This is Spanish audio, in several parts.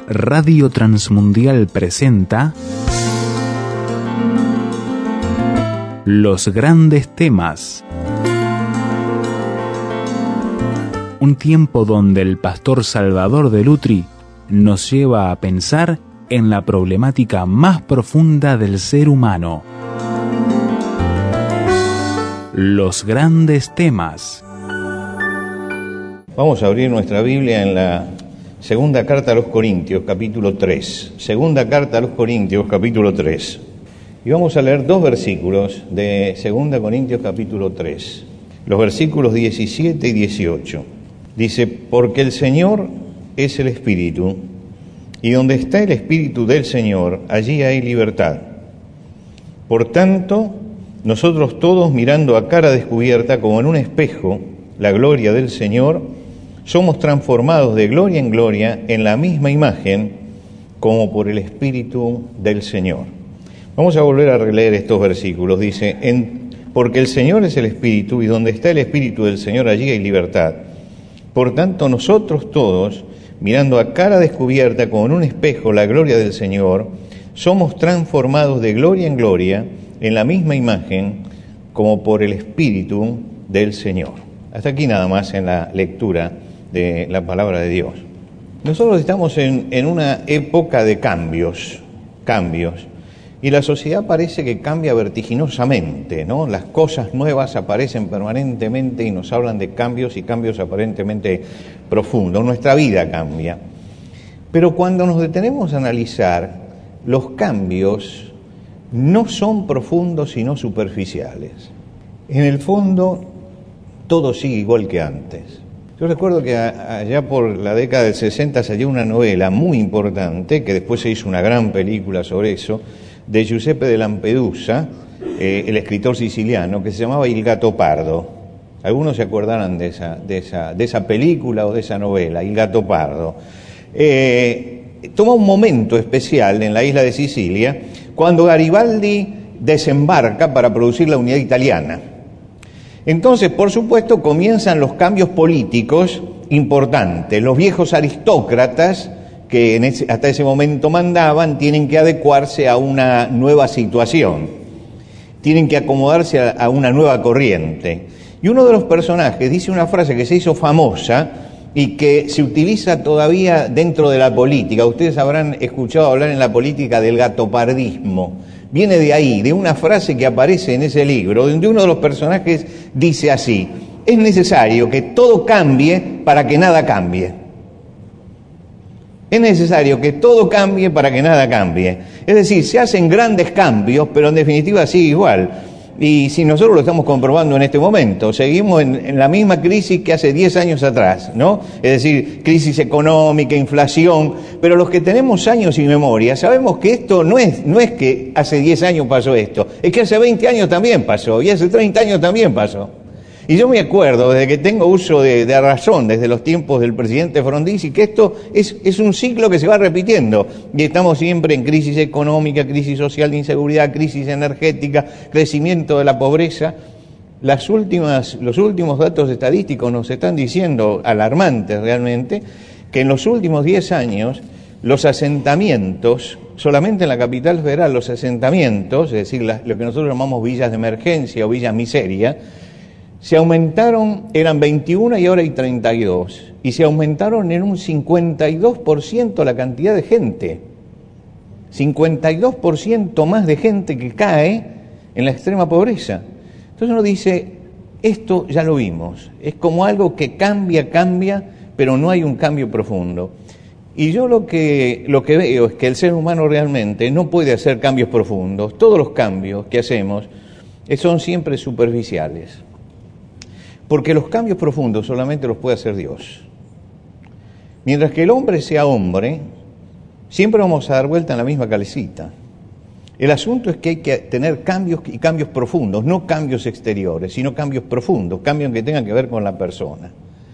Radio Transmundial presenta Los Grandes Temas. Un tiempo donde el pastor Salvador de Lutri nos lleva a pensar en la problemática más profunda del ser humano. Los Grandes Temas. Vamos a abrir nuestra Biblia en la segunda carta a los Corintios, capítulo 3. Segunda carta a los Corintios, capítulo 3. Y vamos a leer dos versículos de segunda Corintios, capítulo 3. Los versículos 17 y 18. Dice, porque el Señor es el Espíritu, y donde está el Espíritu del Señor, allí hay libertad. Por tanto, nosotros todos, mirando a cara descubierta, como en un espejo, la gloria del Señor, somos transformados de gloria en gloria en la misma imagen, como por el Espíritu del Señor. Vamos a volver a releer estos versículos. Dice, porque el Señor es el Espíritu, y donde está el Espíritu del Señor, allí hay libertad. Por tanto, nosotros todos, mirando a cara descubierta como en un espejo la gloria del Señor, somos transformados de gloria en gloria en la misma imagen, como por el Espíritu del Señor. Hasta aquí nada más en la lectura de la palabra de Dios. Nosotros estamos en una época de cambios, y la sociedad parece que cambia vertiginosamente, ¿no? Las cosas nuevas aparecen permanentemente y nos hablan de cambios y cambios aparentemente profundos. Nuestra vida cambia. Pero cuando nos detenemos a analizar, los cambios no son profundos sino superficiales. En el fondo, todo sigue igual que antes. Yo recuerdo que allá por la década del 60 salió una novela muy importante, que después se hizo una gran película sobre eso, de Giuseppe de Lampedusa, el escritor siciliano, que se llamaba Il Gattopardo. Algunos se acordarán de esa película o de esa novela, Il Gattopardo. Toma un momento especial en la isla de Sicilia, cuando Garibaldi desembarca para producir la unidad italiana. Entonces, por supuesto, comienzan los cambios políticos importantes. Los viejos aristócratas, que hasta ese momento mandaban, tienen que adecuarse a una nueva situación, tienen que acomodarse a una nueva corriente. Y uno de los personajes dice una frase que se hizo famosa y que se utiliza todavía dentro de la política. Ustedes habrán escuchado hablar en la política del gatopardismo. Viene de ahí, de una frase que aparece en ese libro, donde uno de los personajes dice así: es necesario que todo cambie para que nada cambie. Es necesario que todo cambie para que nada cambie. Es decir, se hacen grandes cambios, pero en definitiva sigue igual. Y si nosotros lo estamos comprobando en este momento, seguimos en la misma crisis que hace 10 años atrás, ¿no? Es decir, crisis económica, inflación, pero los que tenemos años y memoria sabemos que esto no es que hace 10 años pasó esto, es que hace 20 años también pasó, y hace 30 años también pasó. Y yo me acuerdo, desde que tengo uso de razón, desde los tiempos del presidente Frondizi, que esto es un ciclo que se va repitiendo. Y estamos siempre en crisis económica, crisis social de inseguridad, crisis energética, crecimiento de la pobreza. Los últimos datos estadísticos nos están diciendo, alarmantes realmente, que en los últimos 10 años los asentamientos, solamente en la capital federal, los asentamientos, es decir, lo que nosotros llamamos villas de emergencia o villas miseria, se aumentaron, eran 21 y ahora hay 32, y se aumentaron en un 52% la cantidad de gente. 52% más de gente que cae en la extrema pobreza. Entonces uno dice, esto ya lo vimos, es como algo que cambia, pero no hay un cambio profundo. Y yo lo que veo es que el ser humano realmente no puede hacer cambios profundos. Todos los cambios que hacemos son siempre superficiales. Porque los cambios profundos solamente los puede hacer Dios. Mientras que el hombre sea hombre, siempre vamos a dar vuelta en la misma calecita. El asunto es que hay que tener cambios y cambios profundos, no cambios exteriores, sino cambios profundos, cambios que tengan que ver con la persona.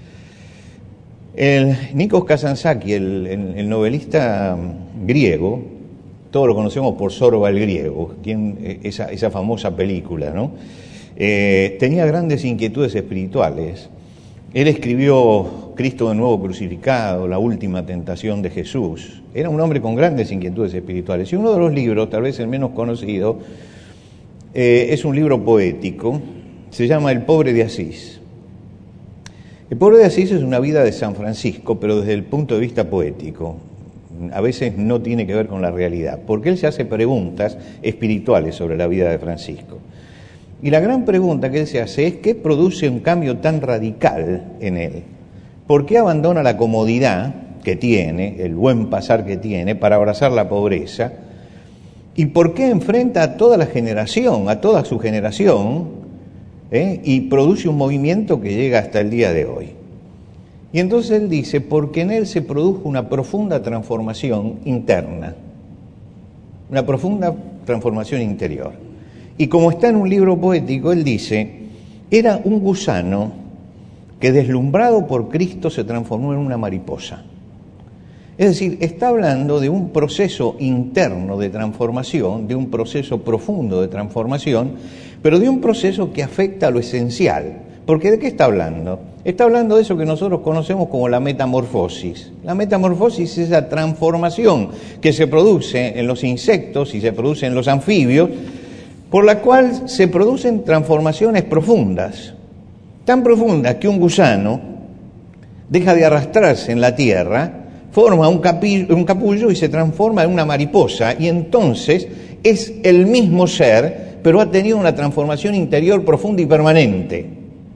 El Nikos Kazantzakis, el novelista griego, todos lo conocemos por Zorba el griego, esa famosa película, ¿no? Tenía grandes inquietudes espirituales. Él escribió Cristo de nuevo crucificado, la última tentación de Jesús. Era un hombre con grandes inquietudes espirituales. Y uno de los libros, tal vez el menos conocido, es un libro poético, se llama El pobre de Asís. El pobre de Asís es una vida de San Francisco, pero desde el punto de vista poético. A veces no tiene que ver con la realidad, porque él se hace preguntas espirituales sobre la vida de Francisco. Y la gran pregunta que él se hace es: ¿qué produce un cambio tan radical en él? ¿Por qué abandona la comodidad que tiene, el buen pasar que tiene, para abrazar la pobreza? ¿Y por qué enfrenta a toda la generación, a toda su generación, y produce un movimiento que llega hasta el día de hoy? Y entonces él dice: porque en él se produjo una profunda transformación interna, una profunda transformación interior. Y como está en un libro poético, él dice: era un gusano que, deslumbrado por Cristo, se transformó en una mariposa. Es decir, está hablando de un proceso interno de transformación, de un proceso profundo de transformación, pero de un proceso que afecta a lo esencial. Porque ¿de qué está hablando? Está hablando de eso que nosotros conocemos como la metamorfosis. La metamorfosis es esa transformación que se produce en los insectos y se produce en los anfibios, por la cual se producen transformaciones profundas, tan profundas que un gusano deja de arrastrarse en la tierra, forma un capullo y se transforma en una mariposa, y entonces es el mismo ser, pero ha tenido una transformación interior profunda y permanente.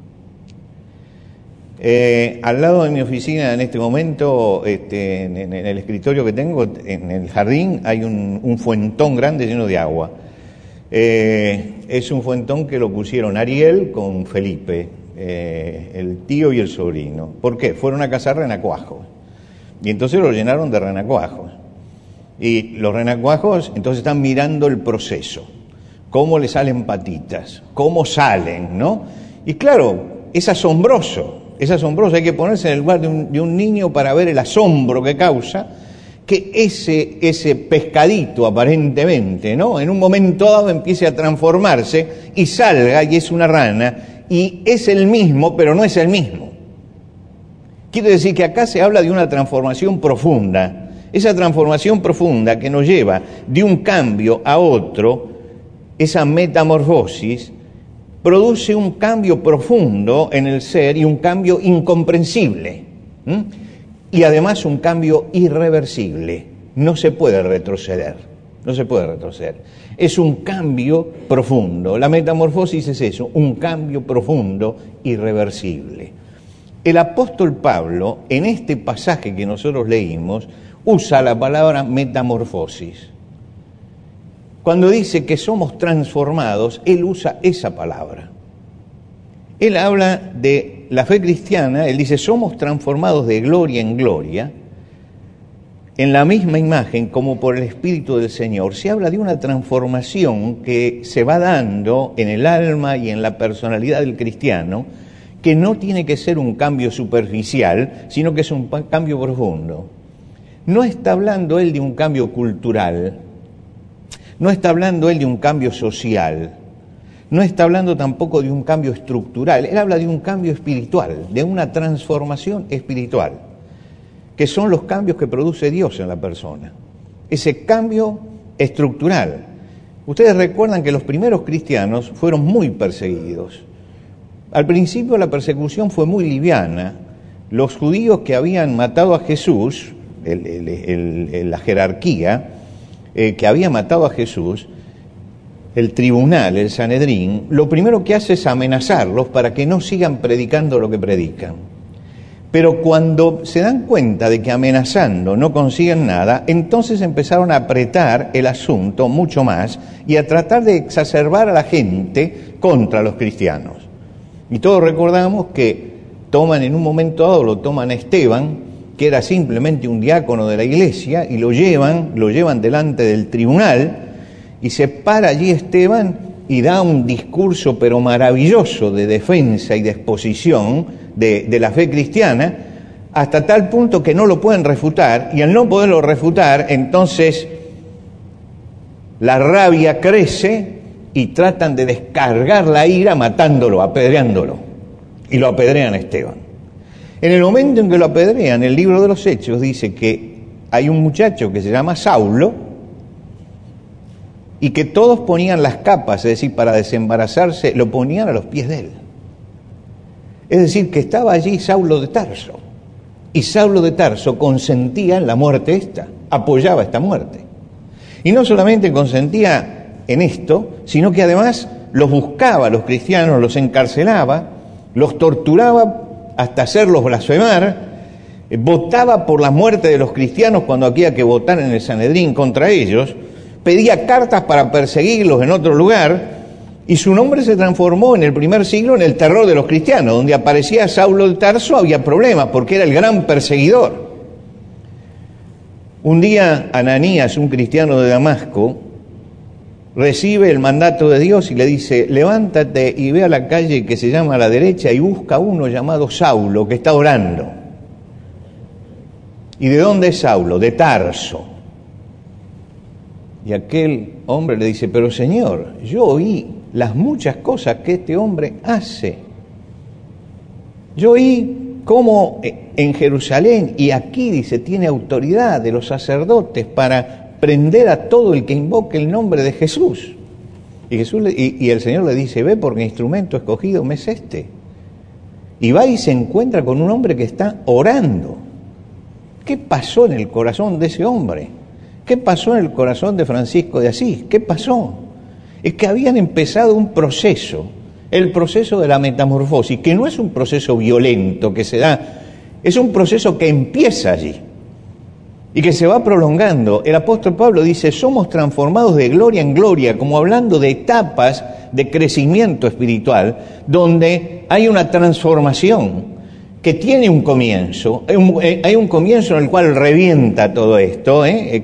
Al lado de mi oficina en este momento, en el escritorio que tengo, en el jardín, hay un fuentón grande lleno de agua. Es un fuentón que lo pusieron Ariel con Felipe, el tío y el sobrino. ¿Por qué? Fueron a cazar renacuajos. Y entonces lo llenaron de renacuajos. Y los renacuajos entonces están mirando el proceso, cómo le salen patitas, cómo salen, ¿no? Y claro, es asombroso, hay que ponerse en el lugar de un niño para ver el asombro que causa que ese pescadito aparentemente, ¿no?, en un momento dado empiece a transformarse y salga y es una rana, y es el mismo, pero no es el mismo. Quiere decir que acá se habla de una transformación profunda. Esa transformación profunda que nos lleva de un cambio a otro, esa metamorfosis, produce un cambio profundo en el ser y un cambio incomprensible. Y además un cambio irreversible. No se puede retroceder. Es un cambio profundo. La metamorfosis es eso, un cambio profundo, irreversible. El apóstol Pablo, en este pasaje que nosotros leímos, usa la palabra metamorfosis. Cuando dice que somos transformados, él usa esa palabra. Él habla de la fe cristiana, él dice: somos transformados de gloria en gloria, en la misma imagen como por el Espíritu del Señor. Se habla de una transformación que se va dando en el alma y en la personalidad del cristiano, que no tiene que ser un cambio superficial, sino que es un cambio profundo. No está hablando él de un cambio cultural, no está hablando él de un cambio social, no está hablando tampoco de un cambio estructural, él habla de un cambio espiritual, de una transformación espiritual, que son los cambios que produce Dios en la persona. Ese cambio estructural. Ustedes recuerdan que los primeros cristianos fueron muy perseguidos. Al principio la persecución fue muy liviana. Los judíos que habían matado a Jesús, la jerarquía que había matado a Jesús, el tribunal, el Sanedrín, lo primero que hace es amenazarlos para que no sigan predicando lo que predican. Pero cuando se dan cuenta de que amenazando no consiguen nada, entonces empezaron a apretar el asunto mucho más y a tratar de exacerbar a la gente contra los cristianos. Y todos recordamos que toman en un momento dado, lo toman a Esteban, que era simplemente un diácono de la iglesia, y lo llevan delante del tribunal, y se para allí Esteban y da un discurso pero maravilloso de defensa y de exposición de la fe cristiana, hasta tal punto que no lo pueden refutar, y al no poderlo refutar, entonces la rabia crece y tratan de descargar la ira matándolo, apedreándolo, y lo apedrean a Esteban. En el momento en que lo apedrean, el libro de los Hechos dice que hay un muchacho que se llama Saulo y que todos ponían las capas, es decir, para desembarazarse, lo ponían a los pies de él. Es decir, que estaba allí Saulo de Tarso. Y Saulo de Tarso consentía en la muerte esta, apoyaba esta muerte. Y no solamente consentía en esto, sino que además los buscaba a los cristianos, los encarcelaba, los torturaba hasta hacerlos blasfemar, votaba por la muerte de los cristianos cuando había que votar en el Sanedrín contra ellos, pedía cartas para perseguirlos en otro lugar, y su nombre se transformó en el primer siglo en el terror de los cristianos. Donde aparecía Saulo de Tarso había problemas, porque era el gran perseguidor. Un día Ananías, un cristiano de Damasco, recibe el mandato de Dios y le dice: levántate y ve a la calle que se llama a la derecha y busca a uno llamado Saulo que está orando. ¿Y de dónde es Saulo? De Tarso. Y aquel hombre le dice: pero Señor, yo oí las muchas cosas que este hombre hace. Yo oí cómo en Jerusalén y aquí, dice, tiene autoridad de los sacerdotes para prender a todo el que invoque el nombre de Jesús. Y el Señor le dice: ve, porque instrumento escogido me es este. Y va y se encuentra con un hombre que está orando. ¿Qué pasó en el corazón de ese hombre? ¿Qué pasó en el corazón de Francisco de Asís? ¿Qué pasó? Es que habían empezado un proceso, el proceso de la metamorfosis, que no es un proceso violento que se da, es un proceso que empieza allí y que se va prolongando. El apóstol Pablo dice: somos transformados de gloria en gloria, como hablando de etapas de crecimiento espiritual, donde hay una transformación que tiene un comienzo, hay un comienzo en el cual revienta todo esto,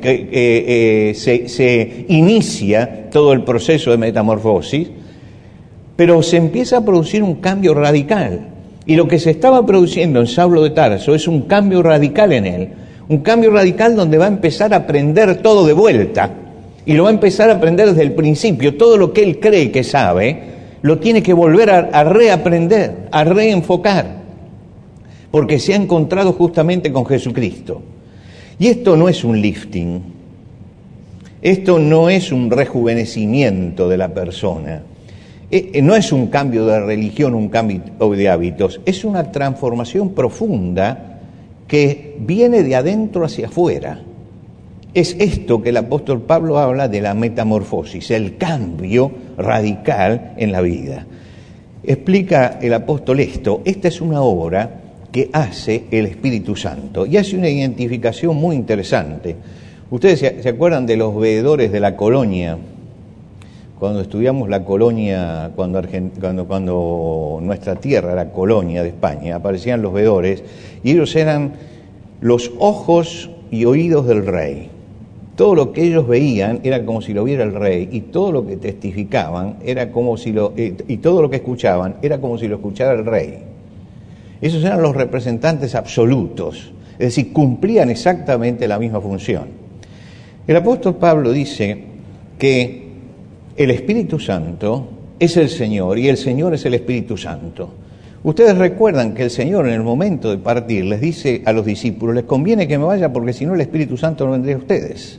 se inicia todo el proceso de metamorfosis, pero se empieza a producir un cambio radical. Y lo que se estaba produciendo en Saulo de Tarso es un cambio radical en él, un cambio radical donde va a empezar a aprender todo de vuelta, y lo va a empezar a aprender desde el principio. Todo lo que él cree que sabe, lo tiene que volver a reaprender, a reenfocar, porque se ha encontrado justamente con Jesucristo. Y esto no es un lifting, esto no es un rejuvenecimiento de la persona, no es un cambio de religión, un cambio de hábitos, es una transformación profunda que viene de adentro hacia afuera. Es esto que el apóstol Pablo habla de la metamorfosis, el cambio radical en la vida. Explica el apóstol esto: esta es una obra que hace el Espíritu Santo, y hace una identificación muy interesante. Ustedes se acuerdan de los veedores de la colonia, cuando estudiamos la colonia, cuando nuestra tierra era colonia de España, aparecían los veedores, y ellos eran los ojos y oídos del rey. Todo lo que ellos veían era como si lo viera el rey, y todo lo que testificaban era como si y todo lo que escuchaban era como si lo escuchara el rey. Esos eran los representantes absolutos, es decir, cumplían exactamente la misma función. El apóstol Pablo dice que el Espíritu Santo es el Señor y el Señor es el Espíritu Santo. Ustedes recuerdan que el Señor, en el momento de partir, les dice a los discípulos: les conviene que me vaya porque si no el Espíritu Santo no vendría a ustedes.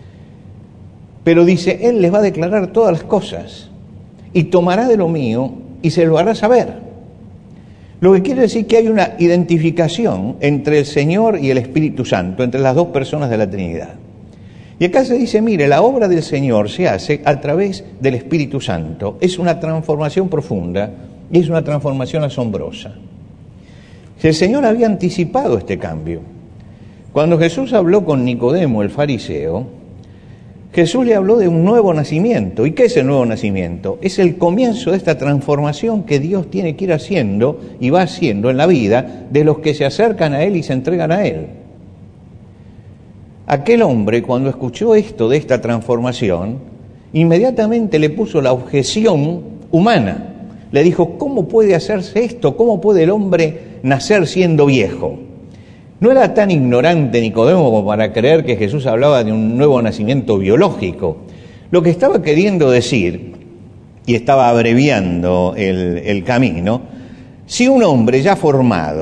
Pero dice, Él les va a declarar todas las cosas y tomará de lo mío y se lo hará saber. Lo que quiere decir que hay una identificación entre el Señor y el Espíritu Santo, entre las dos personas de la Trinidad. Y acá se dice: mire, la obra del Señor se hace a través del Espíritu Santo. Es una transformación profunda y es una transformación asombrosa. El Señor había anticipado este cambio. Cuando Jesús habló con Nicodemo, el fariseo, Jesús le habló de un nuevo nacimiento. ¿Y qué es el nuevo nacimiento? Es el comienzo de esta transformación que Dios tiene que ir haciendo y va haciendo en la vida de los que se acercan a Él y se entregan a Él. Aquel hombre, cuando escuchó esto de esta transformación, inmediatamente le puso la objeción humana. Le dijo: ¿cómo puede hacerse esto? ¿Cómo puede el hombre nacer siendo viejo? No era tan ignorante Nicodemo como para creer que Jesús hablaba de un nuevo nacimiento biológico. Lo que estaba queriendo decir, y estaba abreviando el camino, si un hombre ya formado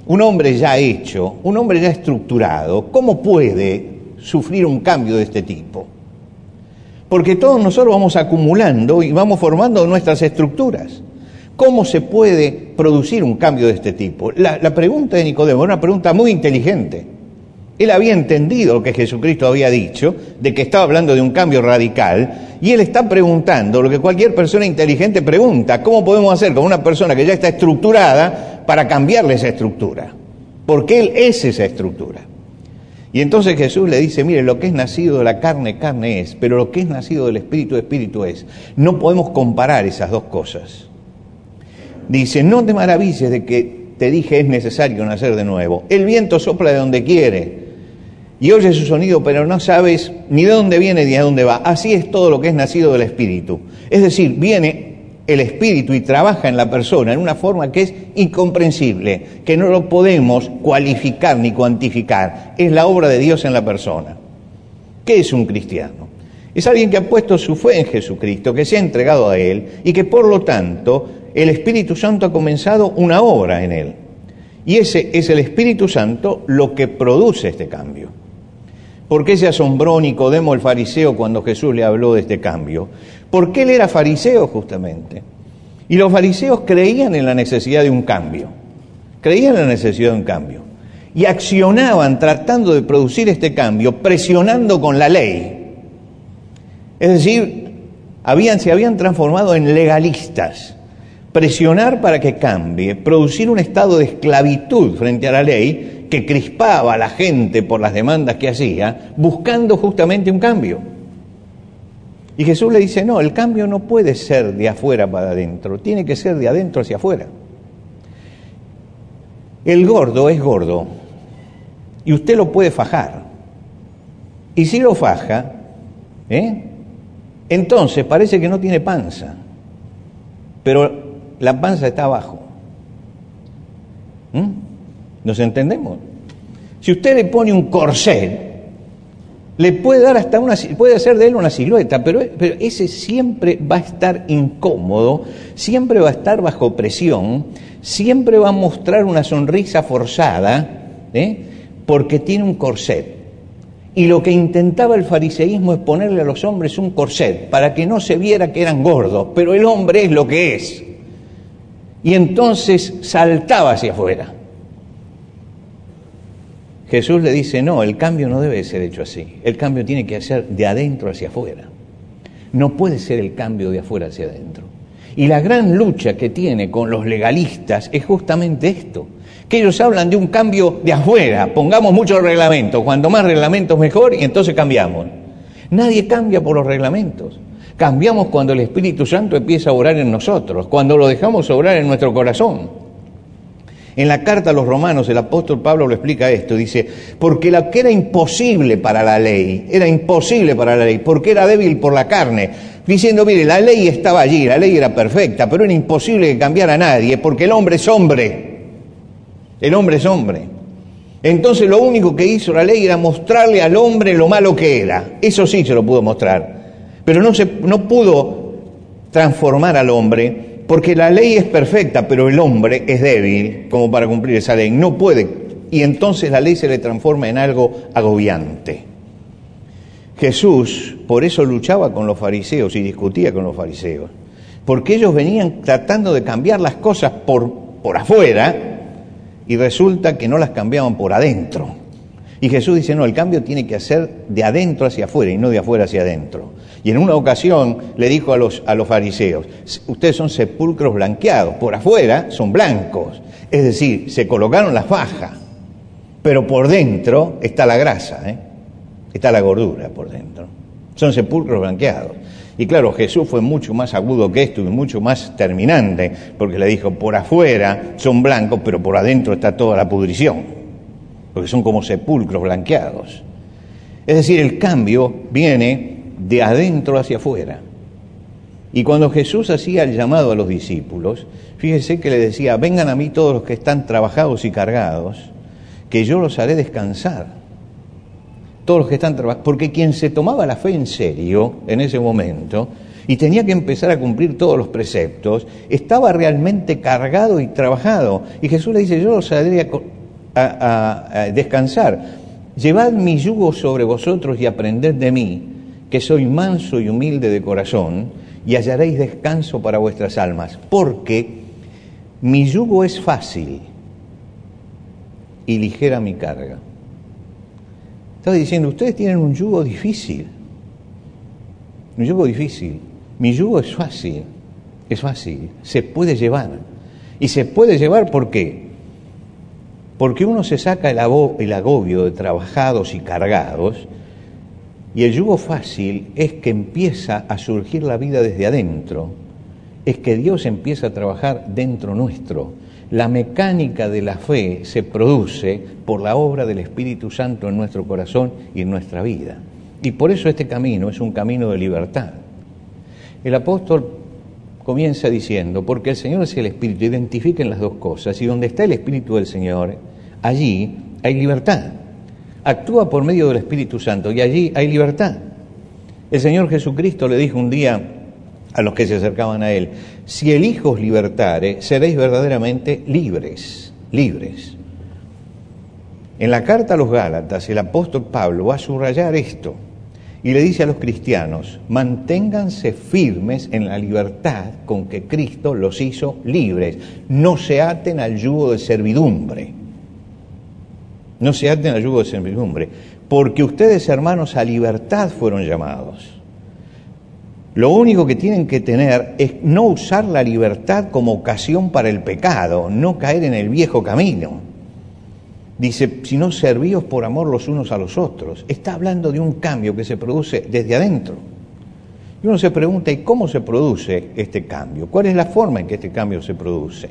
un hombre ya hecho, un hombre ya estructurado, ¿cómo puede sufrir un cambio de este tipo? Porque todos nosotros vamos acumulando y vamos formando nuestras estructuras. ¿Cómo se puede producir un cambio de este tipo? La pregunta de Nicodemo era una pregunta muy inteligente. Él había entendido lo que Jesucristo había dicho, de que estaba hablando de un cambio radical, y él está preguntando lo que cualquier persona inteligente pregunta: ¿cómo podemos hacer con una persona que ya está estructurada para cambiarle esa estructura? Porque él es esa estructura. Y entonces Jesús le dice: mire, lo que es nacido de la carne, carne es, pero lo que es nacido del Espíritu, Espíritu es. No podemos comparar esas dos cosas. Dice: no te maravilles de que te dije es necesario nacer de nuevo. El viento sopla de donde quiere y oye su sonido, pero no sabes ni de dónde viene ni a dónde va. Así es todo lo que es nacido del Espíritu. Es decir, viene el Espíritu y trabaja en la persona en una forma que es incomprensible, que no lo podemos cualificar ni cuantificar. Es la obra de Dios en la persona. ¿Qué es un cristiano? Es alguien que ha puesto su fe en Jesucristo, que se ha entregado a Él y que por lo tanto el Espíritu Santo ha comenzado una obra en él. Y ese es el Espíritu Santo lo que produce este cambio. ¿Por qué se asombró Nicodemo el fariseo cuando Jesús le habló de este cambio? Porque él era fariseo justamente. Y los fariseos creían en la necesidad de un cambio. Creían en la necesidad de un cambio. Y accionaban tratando de producir este cambio, presionando con la ley. Es decir, se habían transformado en legalistas. Presionar para que cambie, producir un estado de esclavitud frente a la ley que crispaba a la gente por las demandas que hacía, buscando justamente un cambio. Y Jesús le dice: no, el cambio no puede ser de afuera para adentro, tiene que ser de adentro hacia afuera. El gordo es gordo y usted lo puede fajar. Y si lo faja, entonces parece que no tiene panza, pero la panza está abajo. ¿Nos entendemos? Si usted le pone un corset, le puede dar hasta puede hacer de él una silueta, pero ese siempre va a estar incómodo, siempre va a estar bajo presión, siempre va a mostrar una sonrisa forzada, porque tiene un corset. Y lo que intentaba el fariseísmo es ponerle a los hombres un corset para que no se viera que eran gordos, pero el hombre es lo que es. Y entonces saltaba hacia afuera. Jesús le dice: no, el cambio no debe ser hecho así. El cambio tiene que ser de adentro hacia afuera. No puede ser el cambio de afuera hacia adentro. Y la gran lucha que tiene con los legalistas es justamente esto, que ellos hablan de un cambio de afuera. Pongamos muchos reglamentos, cuanto más reglamentos mejor, y entonces cambiamos. Nadie cambia por los reglamentos. Cambiamos cuando el Espíritu Santo empieza a obrar en nosotros, cuando lo dejamos obrar en nuestro corazón. En la carta a los Romanos el apóstol Pablo lo explica esto, dice: porque lo que era imposible para la ley, porque era débil por la carne, diciendo: mire, la ley estaba allí, la ley era perfecta, pero era imposible que cambiara a nadie, porque el hombre es hombre. Entonces lo único que hizo la ley era mostrarle al hombre lo malo que era. Eso sí se lo pudo mostrar. Pero no pudo transformar al hombre, porque la ley es perfecta, pero el hombre es débil como para cumplir esa ley. No puede. Y entonces la ley se le transforma en algo agobiante. Jesús por eso luchaba con los fariseos y discutía con los fariseos, porque ellos venían tratando de cambiar las cosas por afuera y resulta que no las cambiaban por adentro. Y Jesús dice: no, el cambio tiene que ser de adentro hacia afuera y no de afuera hacia adentro. Y en una ocasión le dijo a los fariseos: ustedes son sepulcros blanqueados, por afuera son blancos, es decir, se colocaron la faja, pero por dentro está la grasa, está la gordura por dentro. Son sepulcros blanqueados. Y claro, Jesús fue mucho más agudo que esto y mucho más terminante, porque le dijo: por afuera son blancos, pero por adentro está toda la pudrición, porque son como sepulcros blanqueados. Es decir, el cambio viene de adentro hacia afuera. Y cuando Jesús hacía el llamado a los discípulos, fíjese que le decía: vengan a mí todos los que están trabajados y cargados, que yo los haré descansar. Todos los que están trabajados, porque quien se tomaba la fe en serio en ese momento y tenía que empezar a cumplir todos los preceptos, estaba realmente cargado y trabajado. Y Jesús le dice: yo los haré a descansar. Llevad mi yugo sobre vosotros y aprended de mí, que soy manso y humilde de corazón, y hallaréis descanso para vuestras almas, porque mi yugo es fácil y ligera mi carga. Estaba diciendo, ustedes tienen un yugo difícil. Un yugo difícil. Mi yugo es fácil. Es fácil. Se puede llevar. Y se puede llevar, ¿por qué? Porque uno se saca el agobio de trabajados y cargados, y el yugo fácil es que empieza a surgir la vida desde adentro. Es que Dios empieza a trabajar dentro nuestro. La mecánica de la fe se produce por la obra del Espíritu Santo en nuestro corazón y en nuestra vida. Y por eso este camino es un camino de libertad. El apóstol comienza diciendo, porque el Señor es el Espíritu, identifiquen las dos cosas, y donde está el Espíritu del Señor, allí hay libertad. Actúa por medio del Espíritu Santo y allí hay libertad. El Señor Jesucristo le dijo un día a los que se acercaban a Él, si el Hijo os libertare, seréis verdaderamente libres, libres. En la carta a los Gálatas, el apóstol Pablo va a subrayar esto y le dice a los cristianos, manténganse firmes en la libertad con que Cristo los hizo libres, no se aten al yugo de servidumbre, no se aten al yugo de servidumbre, porque ustedes, hermanos, a libertad fueron llamados. Lo único que tienen que tener es no usar la libertad como ocasión para el pecado, no caer en el viejo camino. Dice, sino servíos por amor los unos a los otros. Está hablando de un cambio que se produce desde adentro. Y uno se pregunta, ¿y cómo se produce este cambio? ¿Cuál es la forma en que este cambio se produce?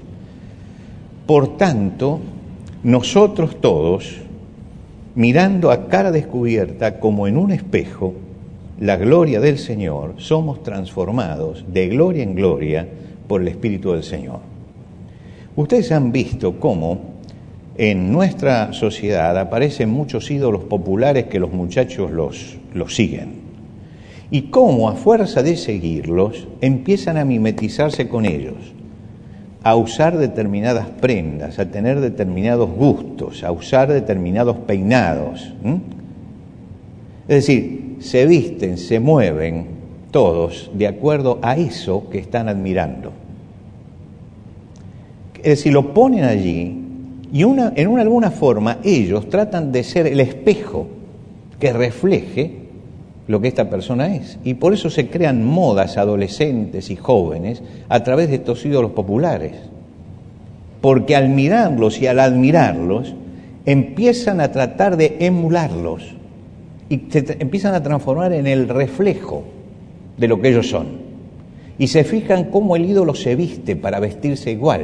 Por tanto, nosotros todos, mirando a cara descubierta como en un espejo, la gloria del Señor, somos transformados de gloria en gloria por el Espíritu del Señor. Ustedes han visto cómo en nuestra sociedad aparecen muchos ídolos populares que los muchachos los siguen. Y cómo a fuerza de seguirlos empiezan a mimetizarse con ellos, a usar determinadas prendas, a tener determinados gustos, a usar determinados peinados. Es decir, se visten, se mueven todos de acuerdo a eso que están admirando. Es decir, lo ponen allí y en alguna forma ellos tratan de ser el espejo que refleje lo que esta persona es. Y por eso se crean modas adolescentes y jóvenes a través de estos ídolos populares. Porque al mirarlos y al admirarlos, empiezan a tratar de emularlos y se empiezan a transformar en el reflejo de lo que ellos son. Y se fijan cómo el ídolo se viste para vestirse igual,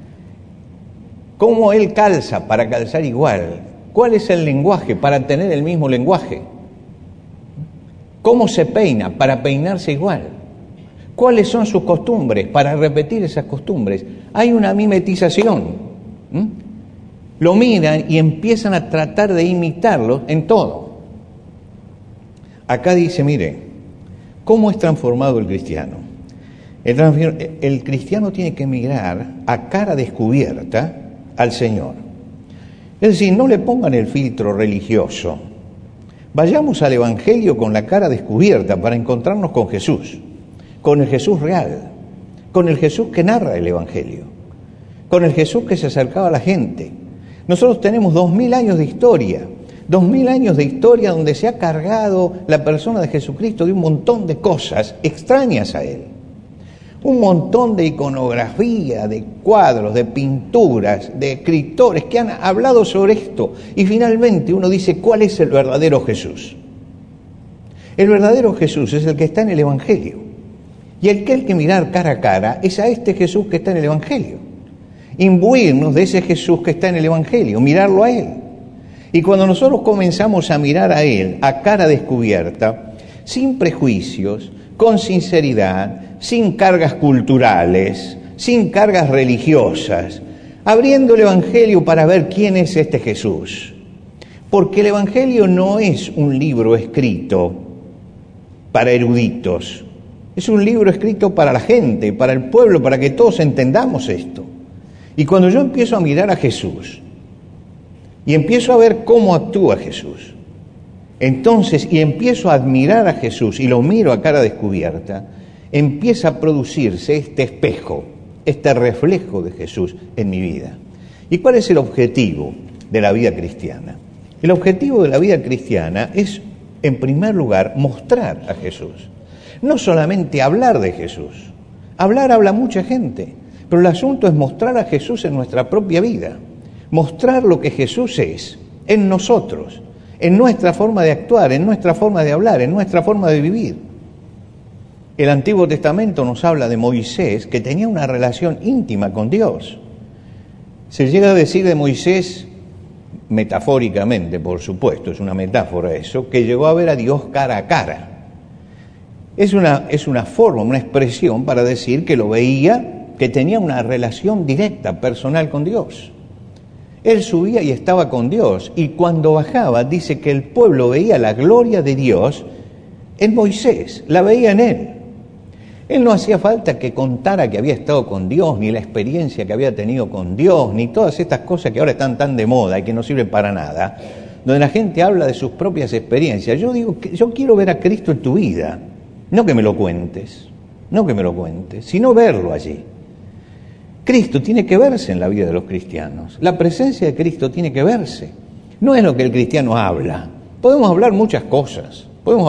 cómo él calza para calzar igual, cuál es el lenguaje para tener el mismo lenguaje, cómo se peina para peinarse igual, cuáles son sus costumbres para repetir esas costumbres. Hay una mimetización. Lo miran y empiezan a tratar de imitarlo en todo. Acá dice, mire, ¿cómo es transformado el cristiano? El cristiano tiene que mirar a cara descubierta al Señor. Es decir, no le pongan el filtro religioso. Vayamos al Evangelio con la cara descubierta para encontrarnos con Jesús, con el Jesús real, con el Jesús que narra el Evangelio, con el Jesús que se acercaba a la gente. Nosotros tenemos 2000 años de historia, 2000 años de historia donde se ha cargado la persona de Jesucristo de un montón de cosas extrañas a Él. Un montón de iconografía, de cuadros, de pinturas, de escritores que han hablado sobre esto. Y finalmente uno dice, ¿cuál es el verdadero Jesús? El verdadero Jesús es el que está en el Evangelio. Y el que hay que mirar cara a cara es a este Jesús que está en el Evangelio. Imbuirnos de ese Jesús que está en el Evangelio, mirarlo a Él. Y cuando nosotros comenzamos a mirar a Él a cara descubierta, sin prejuicios, con sinceridad, sin cargas culturales, sin cargas religiosas, abriendo el Evangelio para ver quién es este Jesús. Porque el Evangelio no es un libro escrito para eruditos, es un libro escrito para la gente, para el pueblo, para que todos entendamos esto. Y cuando yo empiezo a mirar a Jesús y empiezo a ver cómo actúa Jesús. Entonces, y empiezo a admirar a Jesús y lo miro a cara descubierta, empieza a producirse este espejo, este reflejo de Jesús en mi vida. ¿Y cuál es el objetivo de la vida cristiana? El objetivo de la vida cristiana es, en primer lugar, mostrar a Jesús. No solamente hablar de Jesús. Habla mucha gente, pero el asunto es mostrar a Jesús en nuestra propia vida. Mostrar lo que Jesús es en nosotros, en nuestra forma de actuar, en nuestra forma de hablar, en nuestra forma de vivir. El Antiguo Testamento nos habla de Moisés, que tenía una relación íntima con Dios. Se llega a decir de Moisés, metafóricamente, por supuesto, es una metáfora eso, que llegó a ver a Dios cara a cara. Es una forma, una expresión para decir que lo veía, que tenía una relación directa, personal con Dios. Él subía y estaba con Dios, y cuando bajaba, dice que el pueblo veía la gloria de Dios en Moisés, la veía en él. Él no hacía falta que contara que había estado con Dios, ni la experiencia que había tenido con Dios, ni todas estas cosas que ahora están tan de moda y que no sirven para nada, donde la gente habla de sus propias experiencias. Yo digo, yo quiero ver a Cristo en tu vida, no que me lo cuentes, sino verlo allí. Cristo tiene que verse en la vida de los cristianos, la presencia de Cristo tiene que verse. No es lo que el cristiano habla. Podemos hablar muchas cosas,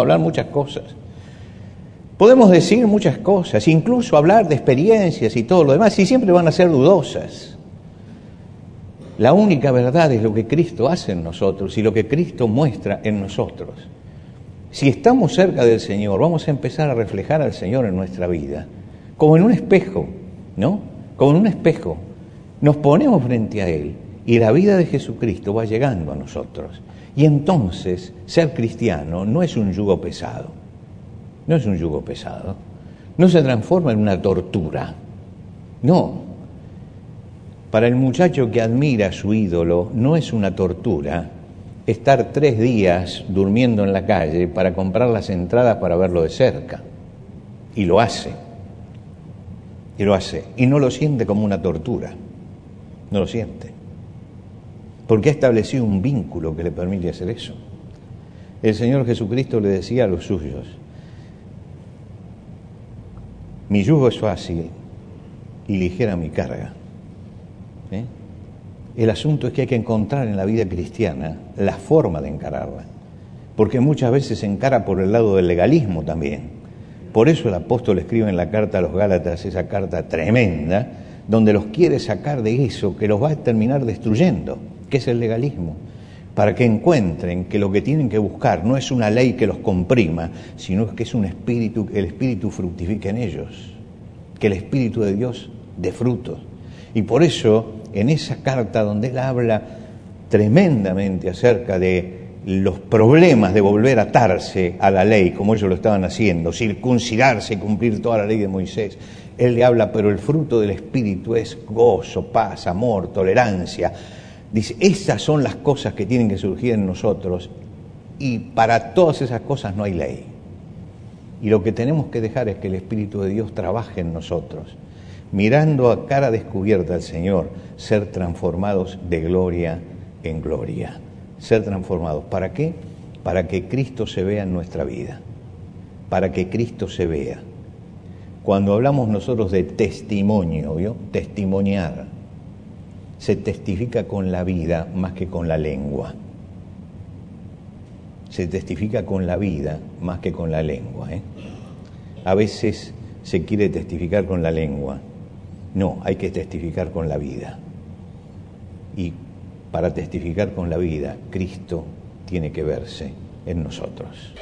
podemos decir muchas cosas, incluso hablar de experiencias y todo lo demás, y siempre van a ser dudosas. La única verdad es lo que Cristo hace en nosotros y lo que Cristo muestra en nosotros. Si estamos cerca del Señor, vamos a empezar a reflejar al Señor en nuestra vida, como en un espejo, ¿no? Como en un espejo. Nos ponemos frente a Él y la vida de Jesucristo va llegando a nosotros. Y entonces, ser cristiano no es un yugo pesado. No es un yugo pesado, no se transforma en una tortura, no. Para el muchacho que admira a su ídolo, no es una tortura estar 3 días durmiendo en la calle para comprar las entradas para verlo de cerca. Y lo hace, y no lo siente como una tortura, no lo siente, porque ha establecido un vínculo que le permite hacer eso. El Señor Jesucristo le decía a los suyos, mi yugo es fácil y ligera mi carga. El asunto es que hay que encontrar en la vida cristiana la forma de encararla, porque muchas veces se encara por el lado del legalismo también. Por eso el apóstol escribe en la carta a los Gálatas, esa carta tremenda, donde los quiere sacar de eso que los va a terminar destruyendo, que es el legalismo, para que encuentren que lo que tienen que buscar no es una ley que los comprima, sino que es un espíritu, que el espíritu fructifique en ellos, que el Espíritu de Dios dé frutos. Y por eso, en esa carta donde él habla tremendamente acerca de los problemas de volver a atarse a la ley, como ellos lo estaban haciendo, circuncidarse y cumplir toda la ley de Moisés, él le habla, pero el fruto del Espíritu es gozo, paz, amor, tolerancia. Dice, esas son las cosas que tienen que surgir en nosotros, y para todas esas cosas no hay ley. Y lo que tenemos que dejar es que el Espíritu de Dios trabaje en nosotros, mirando a cara descubierta al Señor, ser transformados de gloria en gloria. Ser transformados. ¿Para qué? Para que Cristo se vea en nuestra vida. Para que Cristo se vea. Cuando hablamos nosotros de testimonio, ¿vio? Testimoniar, se testifica con la vida más que con la lengua. Se testifica con la vida más que con la lengua. A veces se quiere testificar con la lengua. No, hay que testificar con la vida. Y para testificar con la vida, Cristo tiene que verse en nosotros.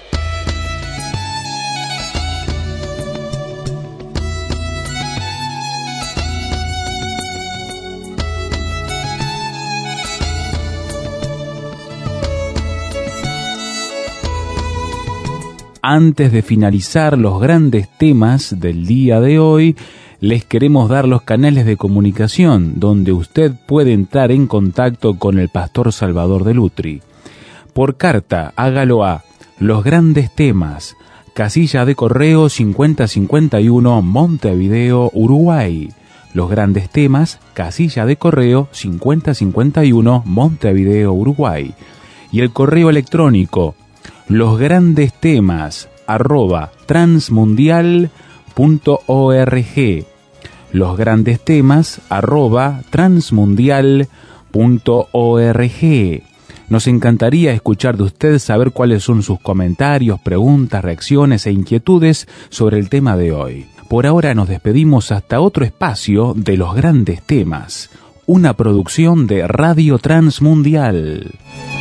Antes de finalizar los grandes temas del día de hoy, les queremos dar los canales de comunicación donde usted puede entrar en contacto con el Pastor Salvador de Lutry. Por carta, hágalo a Los Grandes Temas, casilla de correo 5051, Montevideo, Uruguay. Los Grandes Temas, casilla de correo 5051, Montevideo, Uruguay. Y el correo electrónico losgrandestemas@transmundial.org. losgrandestemas@transmundial.org. Nos encantaría escuchar de usted, saber cuáles son sus comentarios, preguntas, reacciones e inquietudes sobre el tema de hoy. Por ahora nos despedimos hasta otro espacio de Los Grandes Temas, una producción de Radio Transmundial.